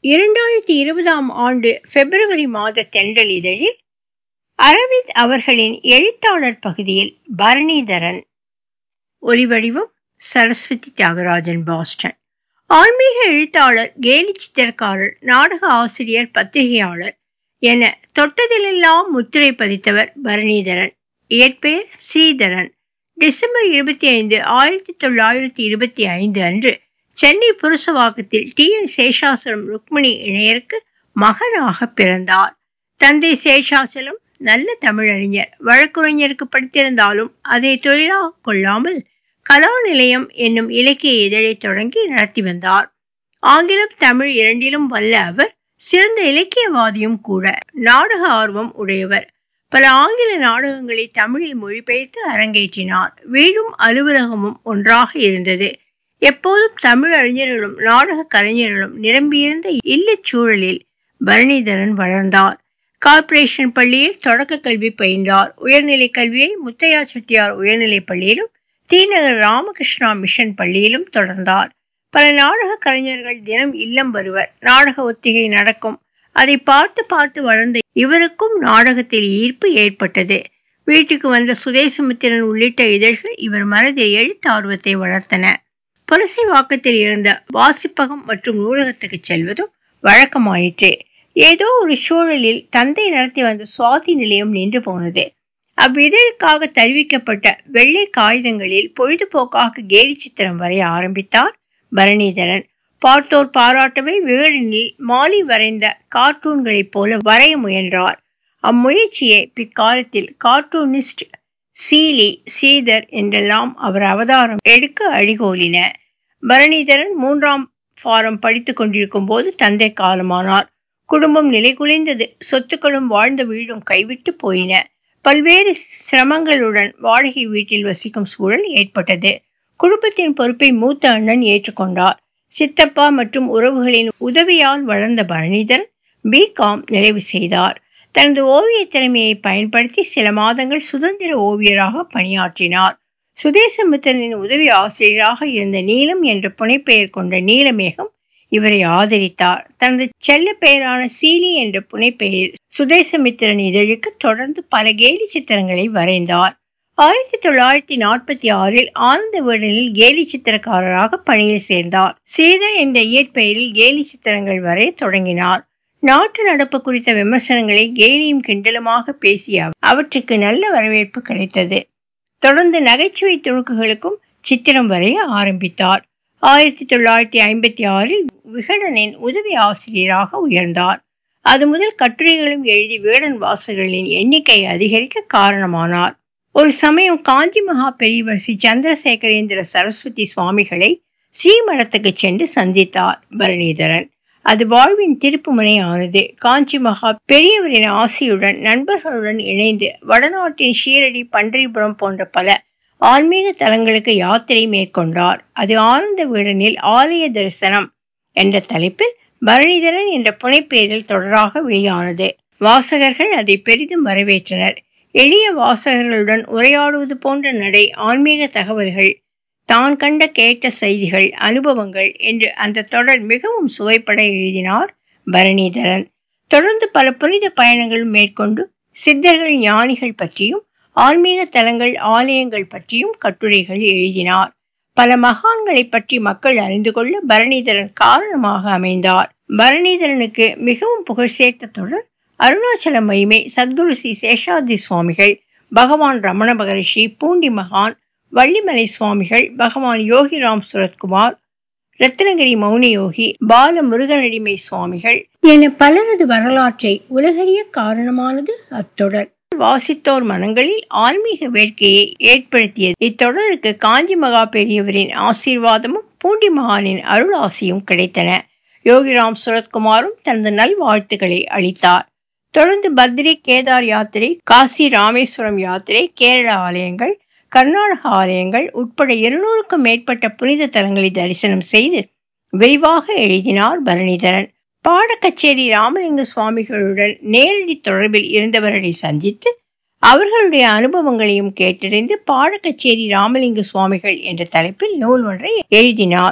2020ஆம் ஆண்டு பிப்ரவரி மாத தென்றல் இதழில் அரவிந்த் அவர்களின் எழுத்தாளர் பகுதியில் பரணிதரன். ஒலிவடிவம் சரஸ்வதி தியாகராஜன், பாஸ்டன். ஆன்மீக எழுத்தாளர், கேலி சித்திரக்காரர், நாடக ஆசிரியர், பத்திரிகையாளர் என தொட்டதிலெல்லாம் முத்திரை பதித்தவர் பரணிதரன். இயற்பெயர் ஸ்ரீதரன். டிசம்பர் 25, 1925 அன்று சென்னை புரசவாக்கத்தில் டி.என். சேஷாசலம் ருக்மிணி இணையருக்கு மகனாக பிறந்தார். தந்தை சேஷாசலம் நல்ல தமிழறிஞர். வழக்குரைஞருக்கு படித்திருந்தாலும் அதை தொழிலாக கொள்ளாமல் கலாநிலையம் என்னும் இலக்கிய இதழை தொடங்கி நடத்தி வந்தார். ஆங்கிலம், தமிழ் இரண்டிலும் வல்ல அவர் சிறந்த இலக்கியவாதியும் கூட. நாடக ஆர்வம் உடையவர். பல ஆங்கில நாடகங்களை தமிழில் மொழிபெயர்த்து அரங்கேற்றினார். வீடும் அலுவலகமும் ஒன்றாக இருந்தது. எப்போதும் தமிழ் அறிஞர்களும் நாடக கலைஞர்களும் நிரம்பியிருந்த இல்லச் சூழலில் பரணிதரன் வளர்ந்தார். கார்ப்பரேஷன் பள்ளியில் தொடக்க கல்வி பயின்றார். உயர்நிலை கல்வியை முத்தையா செட்டியார் உயர்நிலைப் பள்ளியிலும் தீநகர் ராமகிருஷ்ணா மிஷன் பள்ளியிலும் தொடர்ந்தார். பல நாடக கலைஞர்கள் தினம் இல்லம் வருவர். நாடக ஒத்திகை நடக்கும். அதை பார்த்து பார்த்து வளர்ந்த இவருக்கும் நாடகத்தில் ஈர்ப்பு ஏற்பட்டது. வீட்டுக்கு வந்த சுதேசமித்திரன் உள்ளிட்ட இதழ்கள் இவர் மனதில் எழுத்தார்வத்தை வளர்த்தன. புரசைவாக்கத்தில் இருந்த வாசிப்பகம் மற்றும் நூலகத்துக்கு செல்வதும் வழக்கமாயிற்று. ஏதோ ஒரு சூழலில் தந்தை நடத்தி வந்த சுவாதி நிலையம் நின்று போனது. அவ்விதழுக்காக தெரிவிக்கப்பட்ட வெள்ளை காகிதங்களில் பொழுதுபோக்காக கேலி சித்திரம் வரைய ஆரம்பித்தார் பரணிதரன். பார்த்தோர் பாராட்டவே விகடனில் மாலி வரைந்த கார்ட்டூன்களைப் போல வரைய முயன்றார். அம்முயற்சியை பிற்காலத்தில் கார்ட்டூனிஸ்ட் சீலி, ஸ்ரீதர் என்றெல்லாம் அவர் அவதாரம் எடுக்க அழிகோலின. பரணிதரன் 3ஆம் ஃபாரம் படித்துக் கொண்டிருக்கும் போது தந்தை காலமானார். குடும்பம் நிலைகுலைந்தது. சொத்துக்களும் வாழ்ந்த வீடும் கைவிட்டு போயின. பல்வேறு சிரமங்களுடன் வாடகை வீட்டில் வசிக்கும் சூழல் ஏற்பட்டது. குடும்பத்தின் பொறுப்பை மூத்த அண்ணன் ஏற்றுக்கொண்டார். சித்தப்பா மற்றும் உறவுகளின் உதவியால் வளர்ந்த பரணிதரன் B.Com நிறைவு செய்தார். தனது ஓவிய திறமையை பயன்படுத்தி சில மாதங்கள் சுதந்திர ஓவியராக பணியாற்றினார். சுதேசமித்திரனின் உதவி ஆசிரியராக இருந்த நீலம் என்ற புனைப்பெயர் கொண்ட நீலமேகம் இவரை ஆதரித்தார். தனது செல்ல பெயரான சீலி என்ற புனைப்பெயரில் சுதேசமித்திரன் இதழுக்கு தொடர்ந்து பல கேலி சித்திரங்களை வரைந்தார். 1946 ஆனந்த விகடனில் கேலி சித்திரக்காரராக பணியில் சேர்ந்தார். ஸ்ரீதர் என்ற இயற்பெயரில் கேலி சித்திரங்கள் வரைய தொடங்கினார். நாட்டு நடப்பு குறித்த விமர்சனங்களை கேலியும் கிண்டலுமாக பேசிய அவற்றுக்கு நல்ல வரவேற்பு கிடைத்தது. தொடர்ந்து நகைச்சுவை துணுக்குகளுக்கும் சித்திரம் வரைய ஆரம்பித்தார். 1956 விகடனின் உதவி ஆசிரியராக உயர்ந்தார். அது முதல் கட்டுரைகளும் எழுதி விகடன் வாசகர்களின் எண்ணிக்கை அதிகரிக்க காரணமானார். ஒரு சமயம் காஞ்சி மகா பெரியவர் ஸ்ரீ சந்திரசேகரேந்திர சரஸ்வதி சுவாமிகளை ஸ்ரீமடத்துக்கு சென்று சந்தித்தார் பரணிதரன். அது வாழ்வின் திருப்பு முனை ஆனது. காஞ்சி மகா பெரியவரின் ஆசியுடன் நண்பர்களுடன் இணைந்து வடநாட்டின் ஷீரடி, பண்டரிபுரம் போன்ற பல ஆன்மீக தலங்களுக்கு யாத்திரை மேற்கொண்டார். அது ஆனந்த விகடனில் ஆலய தரிசனம் என்ற தலைப்பில் பரணிதரன் என்ற புனைப்பெயரில் தொடராக வெளியானது. வாசகர்கள் அதை பெரிதும் வரவேற்றனர். எளிய வாசகர்களுடன் உரையாடுவது போன்ற நடை, ஆன்மீக தகவல்கள், தான் கண்ட கேட்ட செய்திகள், அனுபவங்கள் என்று அந்த தொடர் மிகவும் சுவைப்பட எழுதினார் பரணிதரன். தொடர்ந்து பல புனித பயணங்களும் மேற்கொண்டு சித்தர்கள், ஞானிகள் பற்றியும் ஆன்மீக தலங்கள், ஆலயங்கள் பற்றியும் கட்டுரைகள் எழுதினார். பல மகான்களை பற்றி மக்கள் அறிந்து கொள்ள பரணிதரன் காரணமாக அமைந்தார். பரணிதரனுக்கு மிகவும் புகழ் சேர்த்த தொடர் அருணாச்சல மகிமை, சத்குரு ஸ்ரீ சேஷாத்ரி சுவாமிகள், பகவான் ரமண மகரிஷி, பூண்டி மகான், வள்ளிமலை சுவாமிகள், பகவான் யோகிராம் சுரத்குமார், ரத்னகிரி மௌனயோகி, பால முருகனடிமை சுவாமிகள் என பலரது வரலாற்றை உலகறிய காரணமானது அத்தொடர். வாசித்தோர் மனங்களில் ஆன்மீக வேட்கையை ஏற்படுத்தியது. இத்தொடருக்கு காஞ்சி மகா பெரியவரின் ஆசீர்வாதமும் பூண்டி மகானின் அருள் ஆசியும் கிடைத்தன. யோகிராம் சுரத்குமாரும் தனது நல்வாழ்த்துக்களை அளித்தார். தொடர்ந்து பத்ரி, கேதார் யாத்திரை, காசி ராமேஸ்வரம் யாத்திரை, கேரள ஆலயங்கள், கர்நாடக ஆலயங்கள் உட்பட 200க்கும் மேற்பட்ட புனித தலங்களை தரிசனம் செய்து விரிவாக எழுதினார் பரணிதரன். பாடக்கச்சேரி ராமலிங்க சுவாமிகளுடன் நேரடி தொடர்பில் இருந்தவர்களை சந்தித்து அவர்களுடைய அனுபவங்களையும் கேட்டறிந்து பாடக்கச்சேரி ராமலிங்க சுவாமிகள் என்ற தலைப்பில் நூல் ஒன்றை எழுதினார்.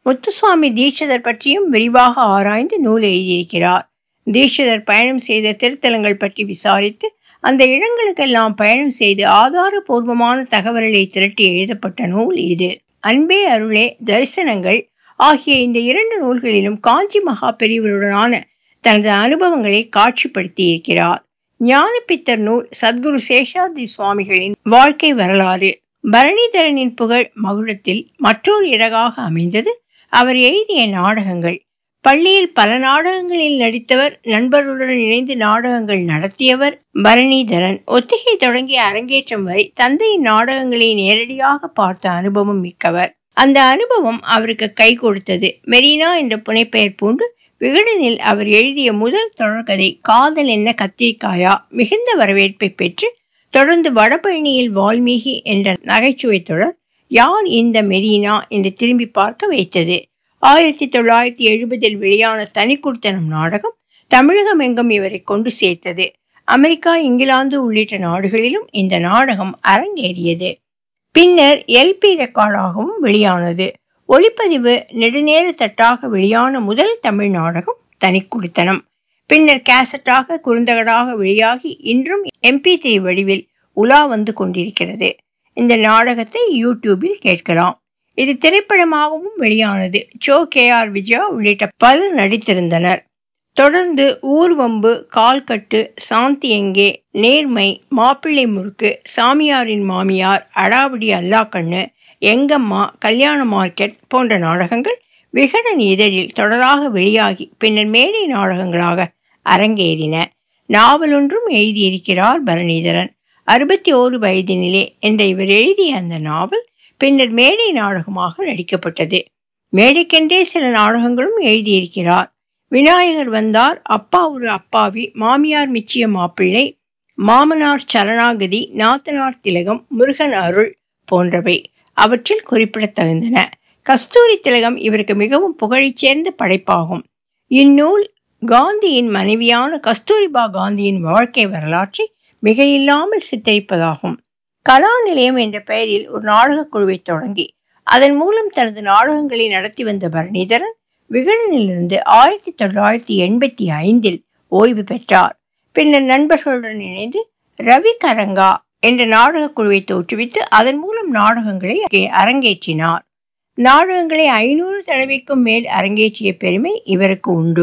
முத்துசுவாமி தீட்சிதர் பற்றியும் விரிவாக ஆராய்ந்து நூல் எழுதியிருக்கிறார். தீட்சிதர் பயணம் செய்த திருத்தலங்கள் பற்றி விசாரித்து அந்த இடங்களுக்கெல்லாம் பயணம் செய்து ஆதாரபூர்வமான தகவல்களை திரட்டி எழுதப்பட்ட நூல் இது. அன்பே அருளே தரிசனங்கள் ஆகிய இந்த 2 நூல்களிலும் காஞ்சி மகா பெரியவருடனான தனது அனுபவங்களை காட்சிப்படுத்தி இருக்கிறார். ஞானப்பித்தர் நூல் சத்குரு சேஷாத்ரி சுவாமிகளின் வாழ்க்கை வரலாறு. பரணிதரனின் புகழ் மகுடத்தில் மற்றொரு இறகாக அமைந்தது அவர் எழுதிய நாடகங்கள். பள்ளியில் பல நாடகங்களில் நடித்தவர். நண்பர்களுடன் இணைந்து நாடகங்கள் நடத்தியவர் பரணிதரன். ஒத்திகை தொடங்கி அரங்கேற்றம் வரை தந்தையின் நாடகங்களை நேரடியாக பார்த்த அனுபவம் மிக்கவர். அந்த அனுபவம் அவருக்கு கை கொடுத்தது. மெரினா என்ற புனைப்பெயர் பூண்டு விகடனில் அவர் எழுதிய முதல் தொடர்கதை காதல் என்ன கத்திரிக்காயா மிகுந்த வரவேற்பை பெற்று தொடர்ந்து வடபழனியில் வால்மீகி என்ற நகைச்சுவை தொடர் யார் இந்த மெரினா என்று திரும்பி பார்க்க வைத்தது. 1970 வெளியான தனிக்குடித்தனம் நாடகம் தமிழகம் எங்கும் இவரை கொண்டு சேர்த்தது. அமெரிக்கா, இங்கிலாந்து உள்ளிட்ட நாடுகளிலும் இந்த நாடகம் அரங்கேறியது. பின்னர் LP ரெக்கார்டாகவும் வெளியானது. ஒளிப்பதிவு நெடுநேர தட்டாக வெளியான முதல் தமிழ் நாடகம் தனிக்குடித்தனம். பின்னர் கேசட்டாக குறுந்தகடாக வெளியாகி இன்றும் MP3 வடிவில் உலா வந்து கொண்டிருக்கிறது. இந்த நாடகத்தை யூடியூபில் கேட்கலாம். இது திரைப்படமாகவும் வெளியானது. KR விஜயா உள்ளிட்ட பலர் நடித்திருந்தனர். தொடர்ந்து ஊர்வம்பு, கால்கட்டு, சாந்தி எங்கே, நேர்மை, மாப்பிள்ளை முறுக்கு, சாமியாரின் மாமியார், அடாவடி அல்லாக்கண்ணு, எங்கம்மா, கல்யாண மார்க்கெட் போன்ற நாடகங்கள் விகடன் இதழில் தொடராக வெளியாகி பின்னர் மேடை நாடகங்களாக அரங்கேறின. நாவலொன்றும் எழுதியிருக்கிறார் பரணிதரன். 61 வயதினிலே என்ற இவர் எழுதிய அந்த நாவல் பின்னர் மேடை நாடகமாக நடிக்கப்பட்டது. மேடைக்கென்றே சில நாடகங்களும் எழுதியிருக்கிறார். விநாயகர் வந்தார், அப்பா ஒரு அப்பாவி, மாமியார் மிச்சிய மாப்பிள்ளை, மாமனார் சரணாகதி, நாத்தனார் திலகம், முருகன் அருள் போன்றவை அவற்றில் குறிப்பிடத்தகுந்தன. கஸ்தூரி திலகம் இவருக்கு மிகவும் புகழைச் சேர்ந்த படைப்பாகும். இந்நூல் காந்தியின் மனைவியான கஸ்தூரிபா காந்தியின் வாழ்க்கை வரலாற்றை மிக இல்லாமல் சித்தரிப்பதாகும். கலா நிலையம் என்ற பெயரில் ஒரு நாடக குழுவை தொடங்கி அதன் மூலம் தனது நாடகங்களை நடத்தி வந்த பரணிதரன் விகடனிலிருந்து 1985 ஓய்வு பெற்றார். பின்னர் நண்பர்களுடன் இணைந்து ரவி கரங்கா என்ற நாடக குழுவை தோற்றுவித்து அதன் மூலம் நாடகங்களை அரங்கேற்றினார். நாடகங்களை 500 தடவைக்கும் மேல் அரங்கேற்றிய பெருமை இவருக்கு உண்டு.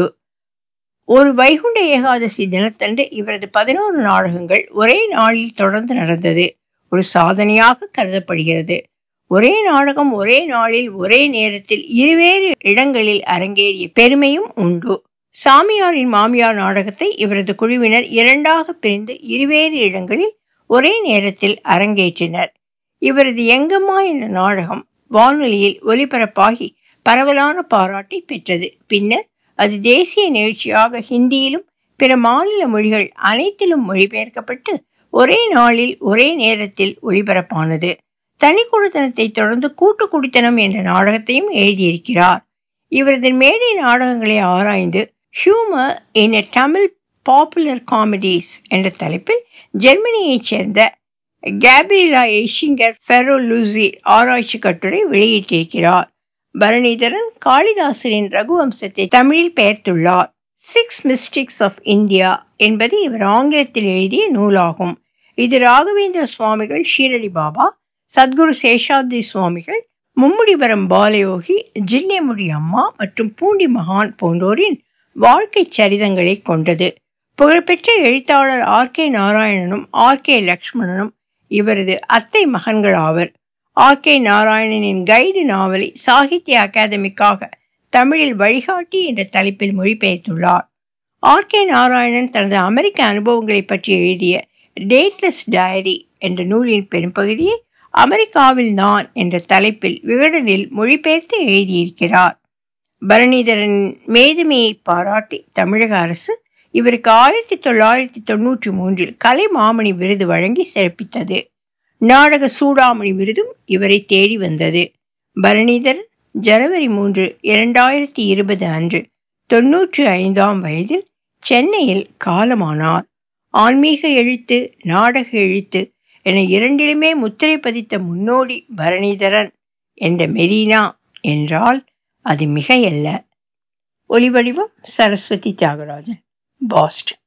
ஒரு வைகுண்ட ஏகாதசி தினத்தன்று இவரது 11 நாடகங்கள் ஒரே நாளில் தொடர்ந்து நடந்தது ஒரு சாதனையாக கருதப்படுகிறது. ஒரே நாடகம் ஒரே நாளில் ஒரே நேரத்தில் இருவேறு இடங்களில் அரங்கேறிய பெருமையும் உண்டு. சாமியாரின் மாமியார் நாடகத்தை இவரது குழுவினர் 2ஆக பிரிந்து இருவேறு இடங்களில் ஒரே நேரத்தில் அரங்கேற்றினர். இவரது எங்கம்மா என்ற நாடகம் வானொலியில் ஒலிபரப்பாகி பரவலான பாராட்டை பெற்றது. பின்னர் அது தேசிய நிகழ்ச்சியாக ஹிந்தியிலும் பிற மாநில மொழிகள் அனைத்திலும் மொழிபெயர்க்கப்பட்டு ஒரே நாளில் ஒரே நேரத்தில் ஒளிபரப்பானது. தனிக்குடித்தனத்தை தொடர்ந்து கூட்டு குடித்தனம் என்ற நாடகத்தையும் எழுதியிருக்கிறார். இவரது மேடை நாடகங்களை ஆராய்ந்து humour in Tamil popular comedies என்ற தலைப்பில் ஜெர்மனியைச் சேர்ந்த கேப்ரியலா எய்ஷிங்கர் ஃபெரோலூசி ஆராய்ச்சி கட்டுரை வெளியிட்டிருக்கிறார். பரணிதரன் காளிதாசரின் ரகுவம்சத்தை தமிழில் பெயர்த்துள்ளார். 6 மிஸ்டிக்ஸ் ஆஃப் இந்தியா என்பது இவர் ஆங்கிலத்தில் எழுதிய நூலாகும். இது ராகவேந்திர சுவாமிகள், ஷீரடி பாபா, சத்குரு சேஷாத்ரி சுவாமிகள், மும்முடிவரம் பாலயோகி, ஜில்லேமுடி அம்மா மற்றும் பூண்டி மகான் போன்றோரின் வாழ்க்கை சரிதங்களை கொண்டது. புகழ்பெற்ற எழுத்தாளர் RK நாராயணனும் RK லக்ஷ்மணனும் இவரது அத்தை மகன்கள் ஆவர். RK நாராயணனின் கைடு நாவலை சாகித்ய அகாதமிக்காக தமிழில் வழிகாட்டி என்ற தலைப்பில் மொழிபெயர்த்துள்ளார். RK நாராயணன் தனது அமெரிக்க அனுபவங்களை பற்றி எழுதிய டேட்லெஸ் டயரி என்ற நூலின் பெரும்பகுதியை அமெரிக்காவில் நான் என்ற தலைப்பில் விகடனில் மொழிபெயர்த்து எழுதியிருக்கிறார். பரணிதரனின் மேதுமையை பாராட்டி தமிழக அரசு இவருக்கு 1993 கலைமாமணி விருது வழங்கி சிறப்பித்தது. நாடக சூடாமணி விருதும் இவரை தேடி வந்தது. பரணிதரன் ஜனவரி 3, 2020 அன்று 95ஆம் வயதில் சென்னையில் காலமானார். ஆன்மீக எழுத்து, நாடக எழுத்து என இரண்டிலுமே முத்திரை பதித்த முன்னோடி பரணிதரன் என்ற மெரினா என்றால் அது மிகையல்ல. ஒலிவடிவம் சரஸ்வதி தியாகராஜன், பாஸ்டன்.